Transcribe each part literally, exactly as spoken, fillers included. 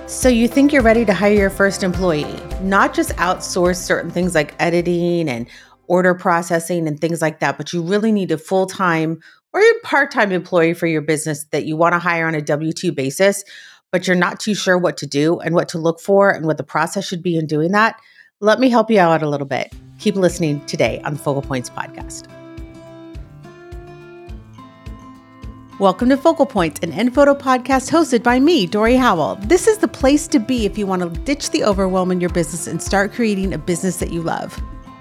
So you think you're ready to hire your first employee, not just outsource certain things like editing and order processing and things like that, but you really need a full-time or a part-time employee for your business that you want to hire on a W two basis, but you're not too sure what to do and what to look for and what the process should be in doing that. Let me help you out a little bit. Keep listening today on Focal Points Podcast. Welcome to Focal Points, an Enphoto podcast hosted by me, Dory Howell. This is the place to be if you want to ditch the overwhelm in your business and start creating a business that you love.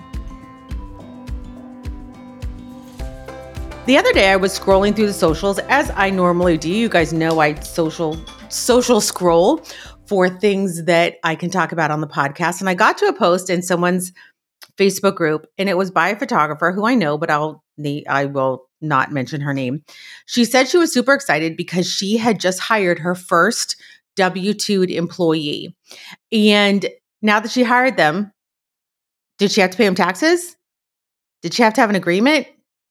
The other day I was scrolling through the socials as I normally do. You guys know I social social scroll for things that I can talk about on the podcast. And I got to a post in someone's Facebook group, and it was by a photographer who I know, but I'll I will not mention her name. She said she was super excited because she had just hired her first W two employee. And now that she hired them, did she have to pay them taxes? Did she have to have an agreement?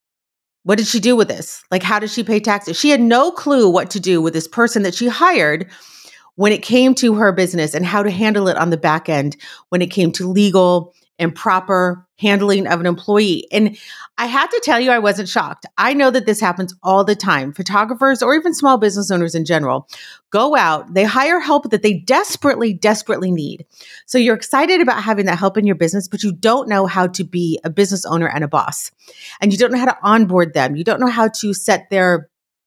What did she do with this? Like, how did she pay taxes? She had no clue what to do with this person that she hired when it came to her business and how to handle it on the back end when it came to legal and proper handling of an employee. And I have to tell you, I wasn't shocked. I know that this happens all the time. Photographers or even small business owners in general go out, they hire help that they desperately, desperately need. So you're excited about having that help in your business, but you don't know how to be a business owner and a boss. And you don't know how to onboard them. You don't know how to set their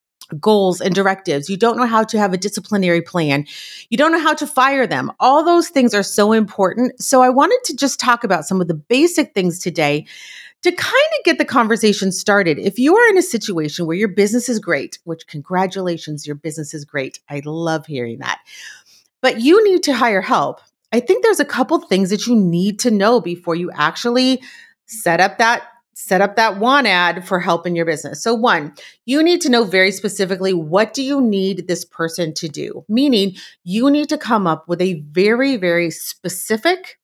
goals and directives. You don't know how to have a disciplinary plan. You don't know how to fire them. All those things are so important. So I wanted to just talk about some of the basic things today to kind of get the conversation started. If you are in a situation where your business is great, which congratulations, your business is great. I love hearing that. But you need to hire help. I think there's a couple things that you need to know before you actually set up that set up that want ad for help in your business. So one, you need to know very specifically, what do you need this person to do? Meaning you need to come up with a very, very specific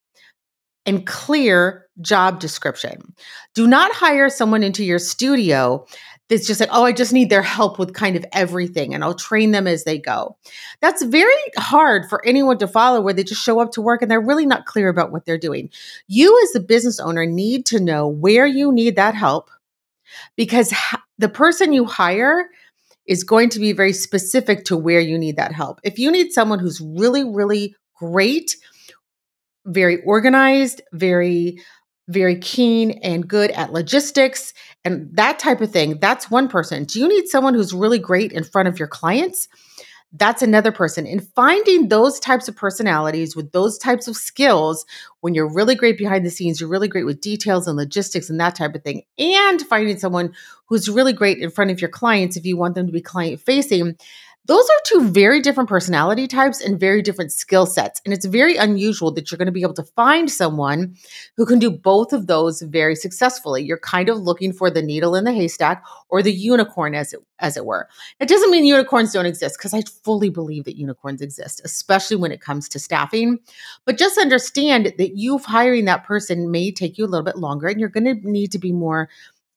and clear job description. Do not hire someone into your studio that's just like, oh, I just need their help with kind of everything and I'll train them as they go. That's very hard for anyone to follow, where they just show up to work and they're really not clear about what they're doing. You as the business owner need to know where you need that help, because the person you hire is going to be very specific to where you need that help. If you need someone who's really, really great, very organized, very very keen and good at logistics and that type of thing, that's one person. Do you need someone who's really great in front of your clients? That's another person. And finding those types of personalities with those types of skills, when you're really great behind the scenes, you're really great with details and logistics and that type of thing, and finding someone who's really great in front of your clients if you want them to be client facing, those are two very different personality types and very different skill sets. And it's very unusual that you're going to be able to find someone who can do both of those very successfully. You're kind of looking for the needle in the haystack, or the unicorn, as it, as it were. It doesn't mean unicorns don't exist, because I fully believe that unicorns exist, especially when it comes to staffing. But just understand that you hiring that person may take you a little bit longer, and you're going to need to be more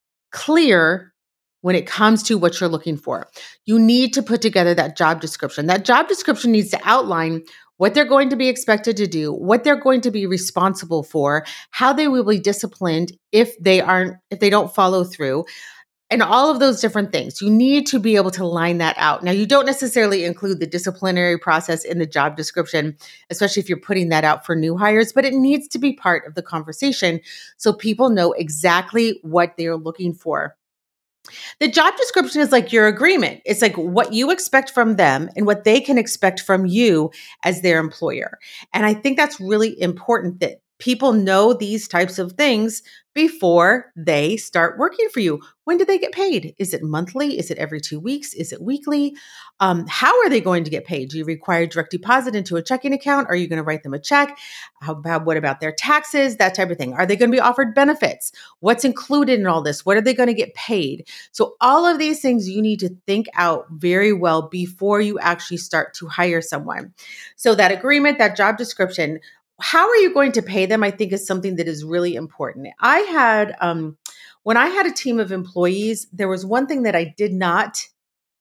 clear when it comes to what you're looking for. You need to put together that job description. That job description needs to outline what they're going to be expected to do, what they're going to be responsible for, how they will be disciplined if they aren't, if they don't follow through, and all of those different things. You need to be able to line that out. Now, you don't necessarily include the disciplinary process in the job description, especially if you're putting that out for new hires, but it needs to be part of the conversation so people know exactly what they're looking for. The job description is like your agreement. It's like what you expect from them and what they can expect from you as their employer. And I think that's really important that people know these types of things before they start working for you. When do they get paid? Is it monthly? Is it every two weeks? Is it weekly? Um, how are they going to get paid? Do you require direct deposit into a checking account? Are you going to write them a check? How about, what about their taxes? That type of thing. Are they going to be offered benefits? What's included in all this? What are they going to get paid? So all of these things you need to think out very well before you actually start to hire someone. So that agreement, that job description, how are you going to pay them, I think, is something that is really important. I had, um, when I had a team of employees, there was one thing that I did not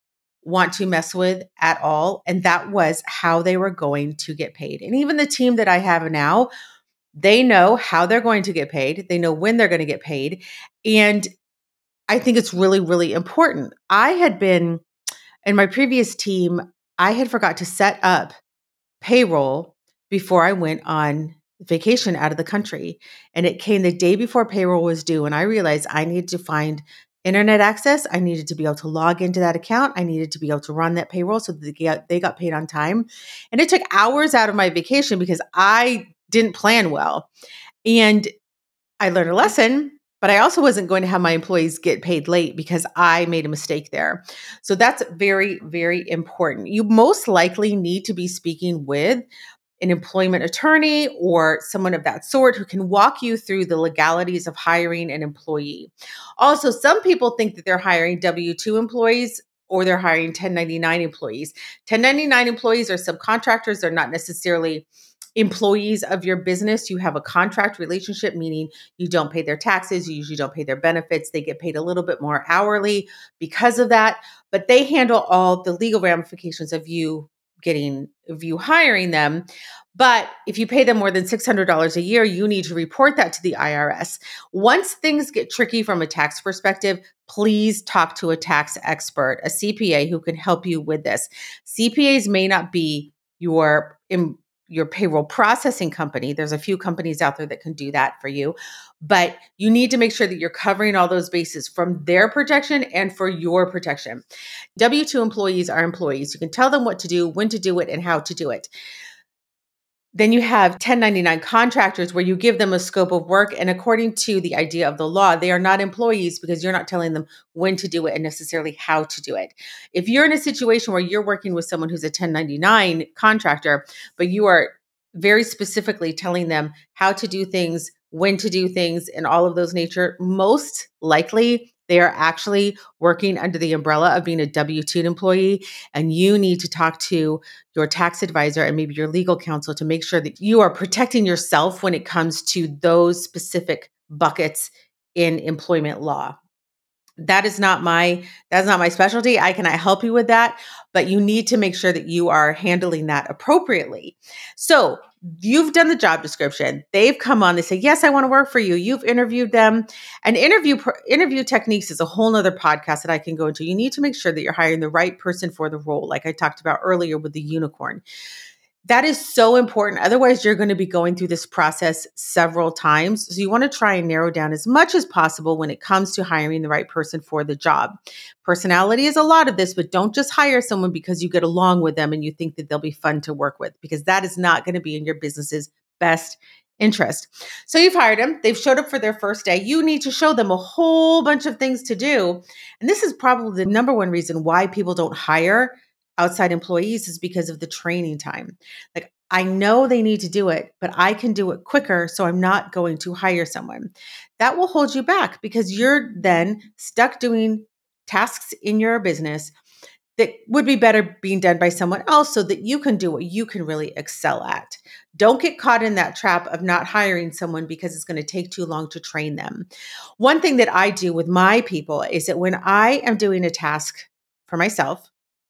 want to mess with at all. And that was how they were going to get paid. And even the team that I have now, they know how they're going to get paid. They know when they're going to get paid. And I think it's really, really important. I had been in my previous team, I had forgot to set up payroll before I went on vacation out of the country. And it came the day before payroll was due. And I realized I needed to find internet access. I needed to be able to log into that account. I needed to be able to run that payroll so that they got, they got paid on time. And it took hours out of my vacation because I didn't plan well. And I learned a lesson, but I also wasn't going to have my employees get paid late because I made a mistake there. So that's very, very important. You most likely need to be speaking with an employment attorney or someone of that sort who can walk you through the legalities of hiring an employee. Also, some people think that they're hiring W two employees or they're hiring ten ninety-nine employees. ten ninety-nine employees are subcontractors. They're not necessarily employees of your business. You have a contract relationship, meaning you don't pay their taxes. You usually don't pay their benefits. They get paid a little bit more hourly because of that, but they handle all the legal ramifications of you getting, of you hiring them. But if you pay them more than six hundred dollars a year, you need to report that to the I R S. Once things get tricky from a tax perspective, please talk to a tax expert, a C P A who can help you with this. C P As may not be your em- your payroll processing company. There's a few companies out there that can do that for you, but you need to make sure that you're covering all those bases from their protection and for your protection. W two employees are employees. You can tell them what to do, when to do it, and how to do it. Then you have ten ninety-nine contractors where you give them a scope of work. And according to the idea of the law, they are not employees because you're not telling them when to do it and necessarily how to do it. If you're in a situation where you're working with someone who's a ten ninety-nine contractor, but you are very specifically telling them how to do things, when to do things, and all of those nature, most likely they are actually working under the umbrella of being a W two employee. And you need to talk to your tax advisor and maybe your legal counsel to make sure that you are protecting yourself when it comes to those specific buckets in employment law. That is not my, that's not my specialty. I cannot help you with that, but you need to make sure that you are handling that appropriately. So you've done the job description. They've come on, they say, yes, I want to work for you. You've interviewed them. And interview, interview techniques is a whole nother podcast that I can go into. You need to make sure that you're hiring the right person for the role. Like I talked about earlier with the unicorn. That is so important. Otherwise, you're going to be going through this process several times. So you want to try and narrow down as much as possible when it comes to hiring the right person for the job. Personality is a lot of this, but don't just hire someone because you get along with them and you think that they'll be fun to work with, because that is not going to be in your business's best interest. So you've hired them. They've showed up for their first day. You need to show them a whole bunch of things to do. And this is probably the number one reason why people don't hire outside employees is because of the training time. Like, I know they need to do it, but I can do it quicker, so I'm not going to hire someone. That will hold you back because you're then stuck doing tasks in your business that would be better being done by someone else so that you can do what you can really excel at. Don't get caught in that trap of not hiring someone because it's going to take too long to train them. One thing that I do with my people is that when I am doing a task for myself,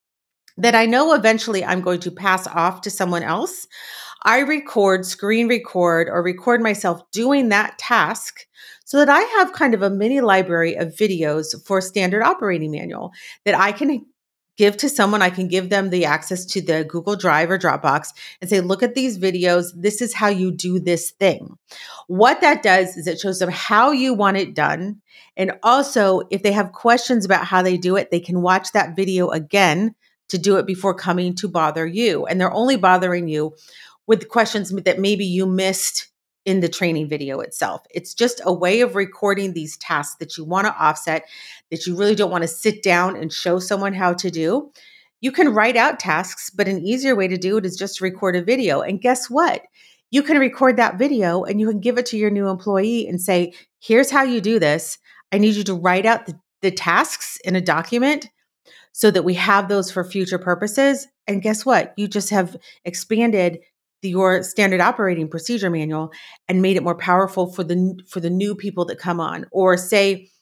that I know eventually I'm going to pass off to someone else, I record, screen record, or record myself doing that task so that I have kind of a mini library of videos for standard operating manual that I can give to someone. I can give them the access to the Google Drive or Dropbox and say, look at these videos. This is how you do this thing. What that does is it shows them how you want it done. And also, if they have questions about how they do it, they can watch that video again to do it before coming to bother you. And they're only bothering you with questions that maybe you missed in the training video itself. It's just a way of recording these tasks that you want to offset, that you really don't want to sit down and show someone how to do. You can write out tasks, but an easier way to do it is just to record a video. And guess what? You can record that video and you can give it to your new employee and say, here's how you do this. I need you to write out the, the tasks in a document so that we have those for future purposes. And guess what? You just have expanded the, your standard operating procedure manual and made it more powerful for the, for the new people that come on. Or say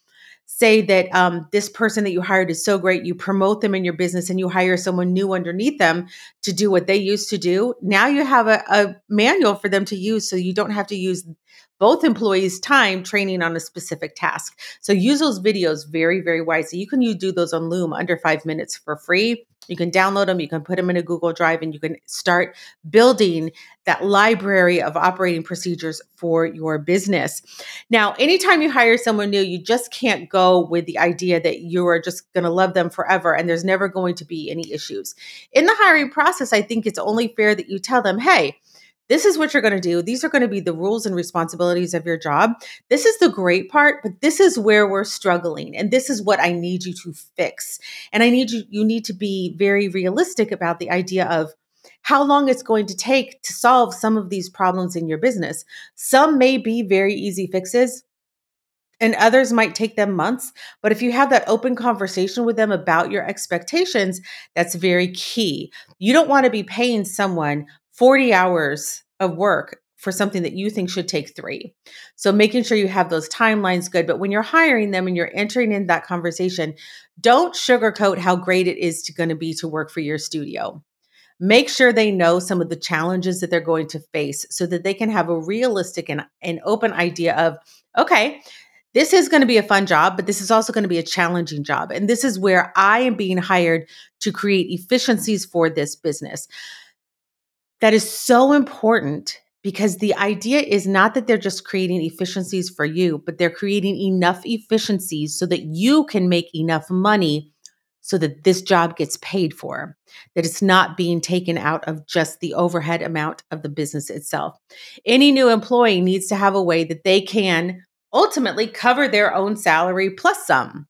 say that um, this person that you hired is so great, you promote them in your business and you hire someone new underneath them to do what they used to do. Now you have a, a manual for them to use, so you don't have to use both employees' time training on a specific task. So use those videos very, very wisely. You can you do those on Loom under five minutes for free. You can download them, you can put them in a Google Drive, and you can start building that library of operating procedures for your business. Now, anytime you hire someone new, you just can't go with the idea that you are just going to love them forever and there's never going to be any issues. In the hiring process, I think it's only fair that you tell them, hey, this is what you're going to do. These are going to be the rules and responsibilities of your job. This is the great part, but this is where we're struggling. And this is what I need you to fix. And I need you, you need to be very realistic about the idea of how long it's going to take to solve some of these problems in your business. Some may be very easy fixes, and others might take them months. But if you have that open conversation with them about your expectations, that's very key. You don't want to be paying someone forty hours of work for something that you think should take three. So making sure you have those timelines good. But when you're hiring them and you're entering in that conversation, don't sugarcoat how great it is to going to be to work for your studio. Make sure they know some of the challenges that they're going to face so that they can have a realistic and an open idea of, okay, this is going to be a fun job, but this is also going to be a challenging job. And this is where I am being hired to create efficiencies for this business. That is so important because the idea is not that they're just creating efficiencies for you, but they're creating enough efficiencies so that you can make enough money so that this job gets paid for, that it's not being taken out of just the overhead amount of the business itself. Any new employee needs to have a way that they can ultimately cover their own salary plus some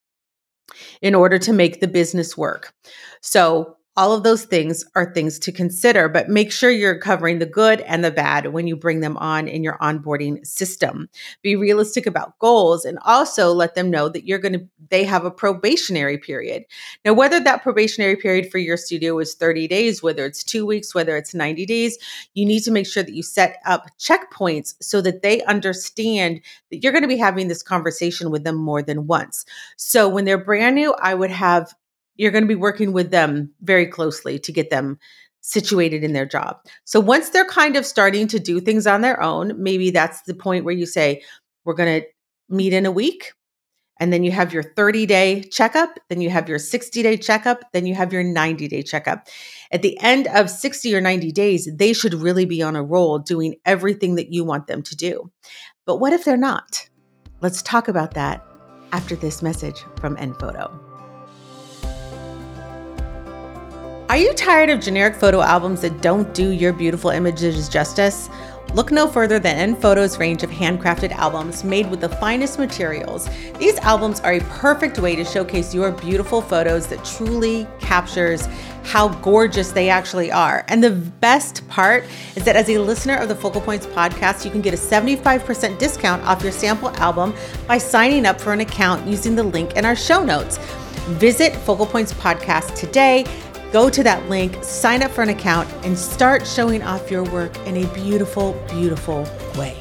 in order to make the business work. So all of those things are things to consider, but make sure you're covering the good and the bad when you bring them on in your onboarding system. Be realistic about goals and also let them know that you're going to, they have a probationary period. Now, whether that probationary period for your studio is thirty days, whether it's two weeks, whether it's ninety days, you need to make sure that you set up checkpoints so that they understand that you're going to be having this conversation with them more than once. So when they're brand new, I would have You're going to be working with them very closely to get them situated in their job. So once they're kind of starting to do things on their own, maybe that's the point where you say, we're going to meet in a week. And then you have your thirty-day checkup. Then you have your sixty-day checkup. Then you have your ninety-day checkup. At the end of sixty or ninety days, they should really be on a roll doing everything that you want them to do. But what if they're not? Let's talk about that after this message from Enphoto. Are you tired of generic photo albums that don't do your beautiful images justice? Look no further than Enphoto's range of handcrafted albums made with the finest materials. These albums are a perfect way to showcase your beautiful photos that truly captures how gorgeous they actually are. And the best part is that as a listener of the Focal Points podcast, you can get a seventy-five percent discount off your sample album by signing up for an account using the link in our show notes. Visit Focal Points Podcast today. Go to that link, sign up for an account, and start showing off your work in a beautiful, beautiful way.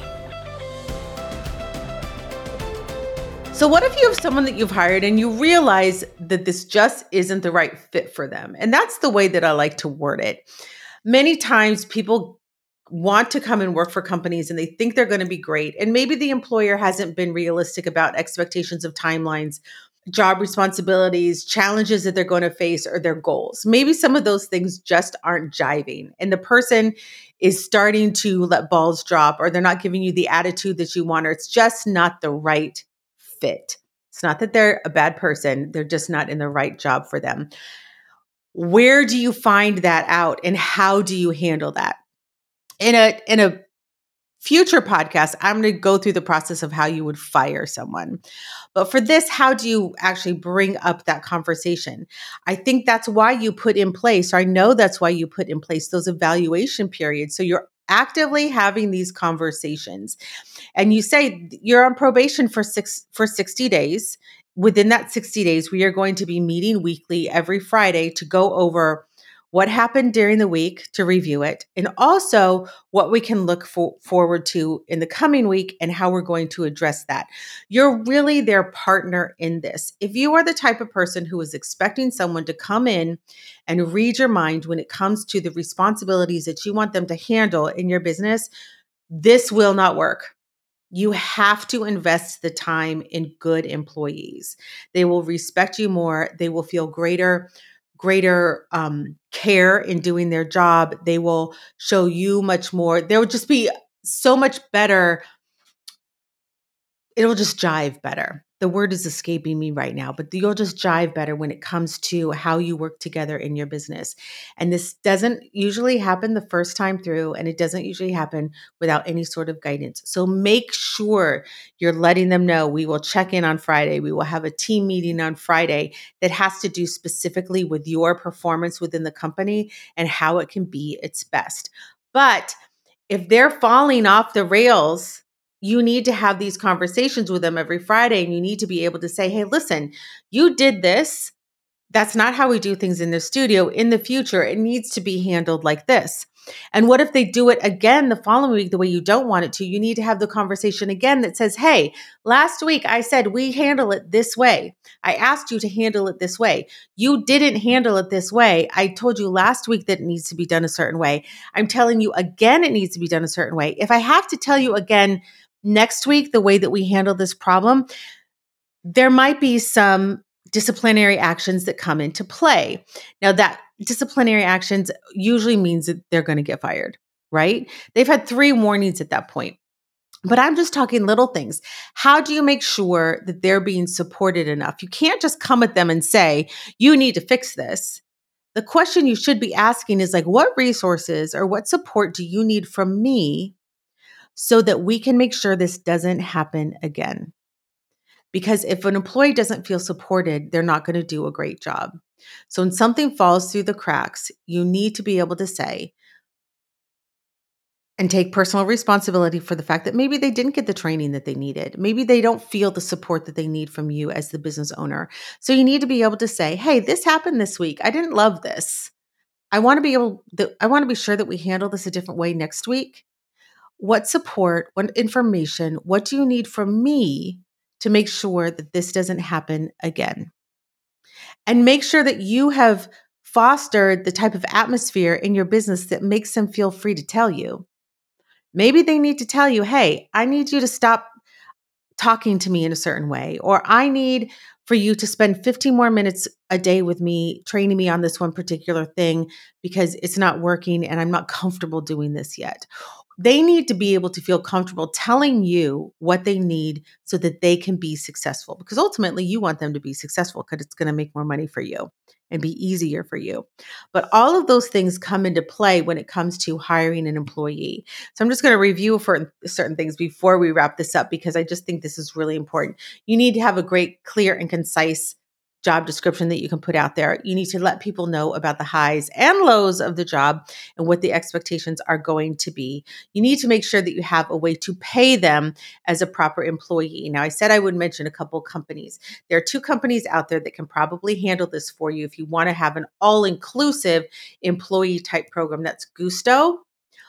So what if you have someone that you've hired and you realize that this just isn't the right fit for them? And that's the way that I like to word it. Many times people want to come and work for companies and they think they're going to be great. And maybe the employer hasn't been realistic about expectations of timelines, job responsibilities, challenges that they're going to face, or their goals. Maybe some of those things just aren't jiving and the person is starting to let balls drop, or they're not giving you the attitude that you want, or it's just not the right fit. It's not that they're a bad person. They're just not in the right job for them. Where do you find that out and how do you handle that? In a, in a future podcast, I'm going to go through the process of how you would fire someone. But for this, how do you actually bring up that conversation? I think that's why you put in place, or I know that's why you put in place those evaluation periods. So you're actively having these conversations. And you say you're on probation for six for sixty days. Within that sixty days, we are going to be meeting weekly every Friday to go over what happened during the week to review it, and also what we can look for, forward to in the coming week and how we're going to address that. You're really their partner in this. If you are the type of person who is expecting someone to come in and read your mind when it comes to the responsibilities that you want them to handle in your business, this will not work. You have to invest the time in good employees. They will respect you more. They will feel greater, greater um, care in doing their job. They will show you much more. There will just be so much better. It'll just jive better. The word is escaping me right now, but you'll just jive better when it comes to how you work together in your business. And this doesn't usually happen the first time through, and it doesn't usually happen without any sort of guidance. So make sure you're letting them know. We will check in on Friday. We will have a team meeting on Friday that has to do specifically with your performance within the company and how it can be its best. But if they're falling off the rails, you need to have these conversations with them every Friday, and you need to be able to say, hey, listen, you did this. That's not how we do things in the studio. In the future, it needs to be handled like this. And what if they do it again the following week the way you don't want it to? You need to have the conversation again that says, hey, last week I said we handle it this way. I asked you to handle it this way. You didn't handle it this way. I told you last week that it needs to be done a certain way. I'm telling you again it needs to be done a certain way. If I have to tell you again next week the way that we handle this problem, there might be some disciplinary actions that come into play. Now, that disciplinary actions usually means that they're going to get fired, right? They've had three warnings at that point. But I'm just talking little things. How do you make sure that they're being supported enough? You can't just come at them and say, you need to fix this. The question you should be asking is like, what resources or what support do you need from me so that we can make sure this doesn't happen again? Because if an employee doesn't feel supported, they're not going to do a great job. So when something falls through the cracks, you need to be able to say and take personal responsibility for the fact that maybe they didn't get the training that they needed. Maybe they don't feel the support that they need from you as the business owner. So you need to be able to say, hey, this happened this week. I didn't love this. I want to be able to, I want to be sure that we handle this a different way next week. What support, what information, what do you need from me to make sure that this doesn't happen again? And make sure that you have fostered the type of atmosphere in your business that makes them feel free to tell you. Maybe they need to tell you, hey, I need you to stop talking to me in a certain way, or I need for you to spend fifteen more minutes a day with me, training me on this one particular thing because it's not working and I'm not comfortable doing this yet. They need to be able to feel comfortable telling you what they need so that they can be successful, because ultimately you want them to be successful because it's going to make more money for you and be easier for you. But all of those things come into play when it comes to hiring an employee. So I'm just going to review for certain things before we wrap this up, because I just think this is really important. You need to have a great, clear, and concise job description that you can put out there. You need to let people know about the highs and lows of the job and what the expectations are going to be. You need to make sure that you have a way to pay them as a proper employee. Now, I said I would mention a couple companies. There are two companies out there that can probably handle this for you if you want to have an all-inclusive employee type program. That's Gusto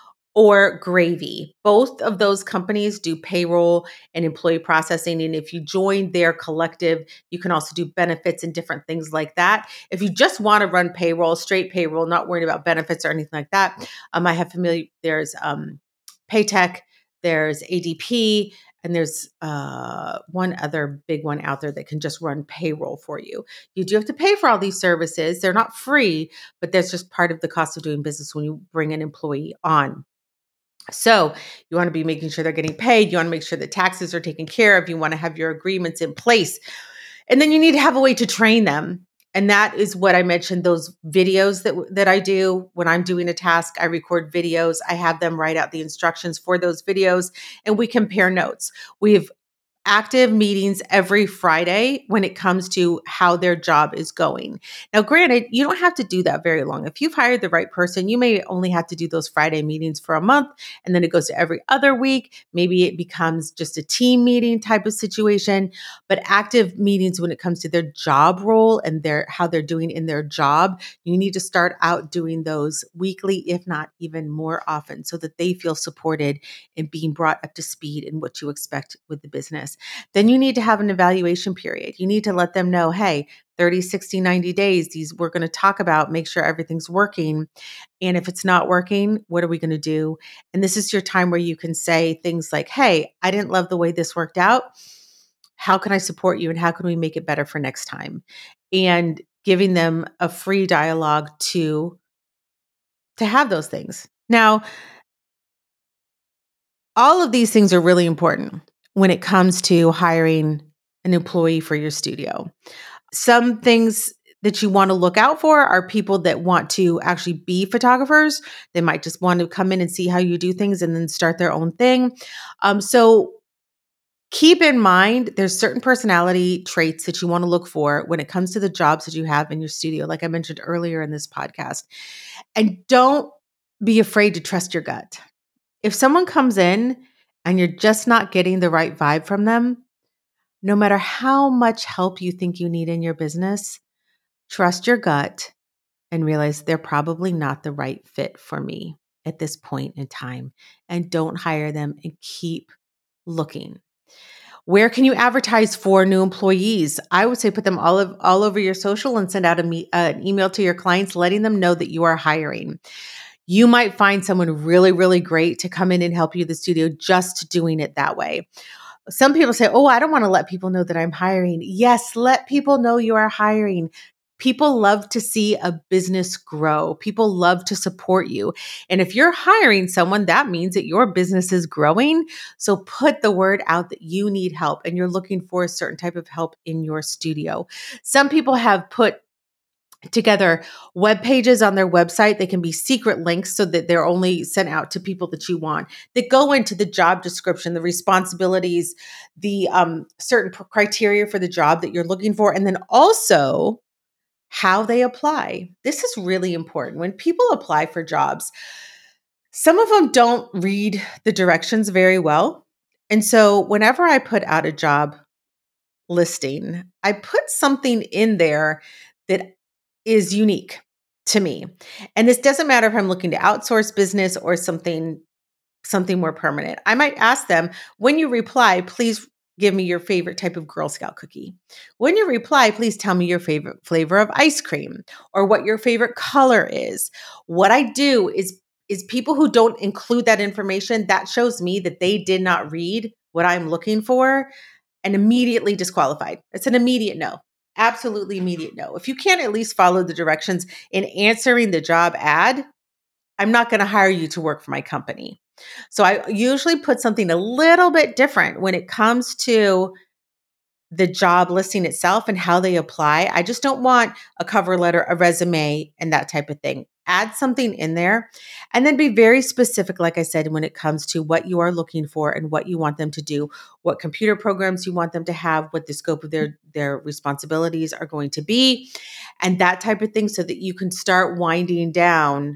or Gravy. Both of those companies do payroll and employee processing. And if you join their collective, you can also do benefits and different things like that. If you just want to run payroll, straight payroll, not worried about benefits or anything like that, um, I have familiar, there's um, Paytech, there's A D P, and there's uh, one other big one out there that can just run payroll for you. You do have to pay for all these services. They're not free, but that's just part of the cost of doing business when you bring an employee on. So you want to be making sure they're getting paid. You want to make sure that taxes are taken care of. You want to have your agreements in place. And then you need to have a way to train them. And that is what I mentioned, those videos that, that I do when I'm doing a task. I record videos. I have them write out the instructions for those videos, and we compare notes. We've active meetings every Friday when it comes to how their job is going. Now, granted, you don't have to do that very long. If you've hired the right person, you may only have to do those Friday meetings for a month, and then it goes to every other week. Maybe it becomes just a team meeting type of situation, but active meetings when it comes to their job role and their how they're doing in their job, you need to start out doing those weekly, if not even more often, so that they feel supported in being brought up to speed in what you expect with the business. Then you need to have an evaluation period. You need to let them know, hey, thirty, sixty, ninety days, these we're going to talk about, make sure everything's working. And if it's not working, what are we going to do? And this is your time where you can say things like, hey, I didn't love the way this worked out. How can I support you and how can we make it better for next time? And giving them a free dialogue to, to have those things. Now, all of these things are really important when it comes to hiring an employee for your studio. Some things that you want to look out for are people that want to actually be photographers. They might just want to come in and see how you do things and then start their own thing. Um, so keep in mind, there's certain personality traits that you want to look for when it comes to the jobs that you have in your studio, like I mentioned earlier in this podcast. And don't be afraid to trust your gut. If someone comes in and you're just not getting the right vibe from them, no matter how much help you think you need in your business, trust your gut and realize they're probably not the right fit for me at this point in time. And don't hire them and keep looking. Where can you advertise for new employees? I would say put them all, of, all over your social and send out a me, uh, an email to your clients letting them know that you are hiring. You might find someone really, really great to come in and help you in the studio just doing it that way. Some people say, oh, I don't want to let people know that I'm hiring. Yes, let people know you are hiring. People love to see a business grow. People love to support you. And if you're hiring someone, that means that your business is growing. So put the word out that you need help and you're looking for a certain type of help in your studio. Some people have put together web pages on their website. They can be secret links so that they're only sent out to people that you want, that go into the job description, the responsibilities, the um, certain criteria for the job that you're looking for, and then also how they apply. This is really important. When people apply for jobs, some of them don't read the directions very well. And so whenever I put out a job listing, I put something in there that is unique to me. And this doesn't matter if I'm looking to outsource business or something, something more permanent. I might ask them, when you reply, please give me your favorite type of Girl Scout cookie. When you reply, please tell me your favorite flavor of ice cream or what your favorite color is. What I do is, is people who don't include that information, that shows me that they did not read what I'm looking for and immediately disqualified. It's an immediate no. Absolutely immediate no. If you can't at least follow the directions in answering the job ad, I'm not going to hire you to work for my company. So I usually put something a little bit different when it comes to the job listing itself and how they apply. I just don't want a cover letter, a resume, and that type of thing. Add something in there and then be very specific, like I said, when it comes to what you are looking for and what you want them to do, what computer programs you want them to have, what the scope of their, their responsibilities are going to be, and that type of thing so that you can start winding down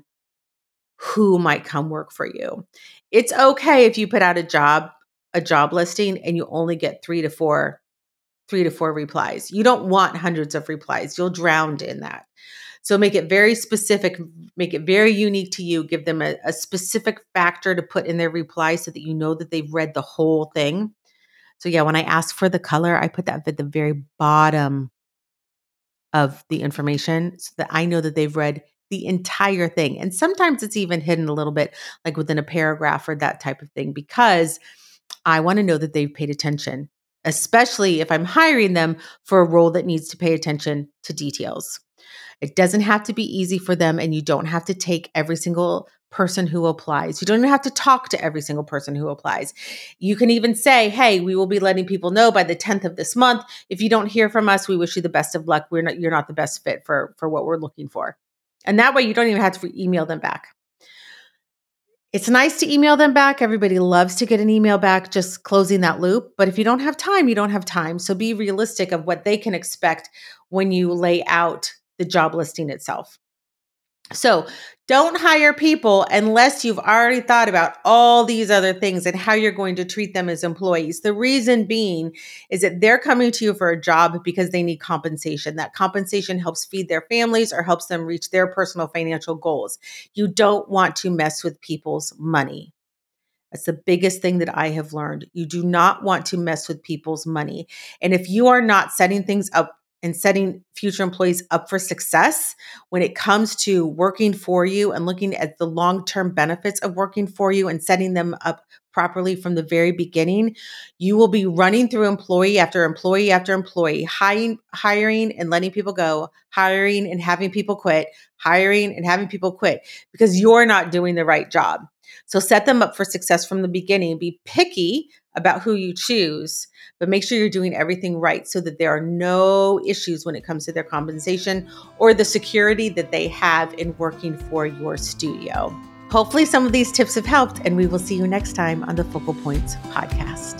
who might come work for you. It's okay if you put out a job, a job listing and you only get three to four, three to four replies. You don't want hundreds of replies. You'll drown in that. So make it very specific, make it very unique to you. Give them a, a specific factor to put in their reply so that you know that they've read the whole thing. So yeah, when I ask for the color, I put that at the very bottom of the information so that I know that they've read the entire thing. And sometimes it's even hidden a little bit, like within a paragraph or that type of thing, because I want to know that they've paid attention, especially if I'm hiring them for a role that needs to pay attention to details. It doesn't have to be easy for them, and you don't have to take every single person who applies. You don't even have to talk to every single person who applies. You can even say, hey, we will be letting people know by the tenth of this month. If you don't hear from us, we wish you the best of luck. We're not, you're not the best fit for, for what we're looking for. And that way you don't even have to email them back. It's nice to email them back. Everybody loves to get an email back, just closing that loop. But if you don't have time, you don't have time. So be realistic of what they can expect when you lay out the job listing itself. So don't hire people unless you've already thought about all these other things and how you're going to treat them as employees. The reason being is that they're coming to you for a job because they need compensation. That compensation helps feed their families or helps them reach their personal financial goals. You don't want to mess with people's money. That's the biggest thing that I have learned. You do not want to mess with people's money. And if you are not setting things up and setting future employees up for success when it comes to working for you and looking at the long-term benefits of working for you and setting them up properly from the very beginning, you will be running through employee after employee after employee, hiring, hiring and letting people go, hiring and having people quit, hiring and having people quit because you're not doing the right job. So set them up for success from the beginning. Be picky about who you choose, but make sure you're doing everything right so that there are no issues when it comes to their compensation or the security that they have in working for your studio. Hopefully some of these tips have helped, and we will see you next time on the Focal Points podcast.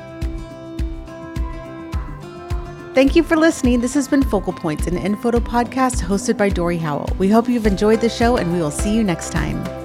Thank you for listening. This has been Focal Points, an InPhoto podcast hosted by Dory Howell. We hope you've enjoyed the show, and we will see you next time.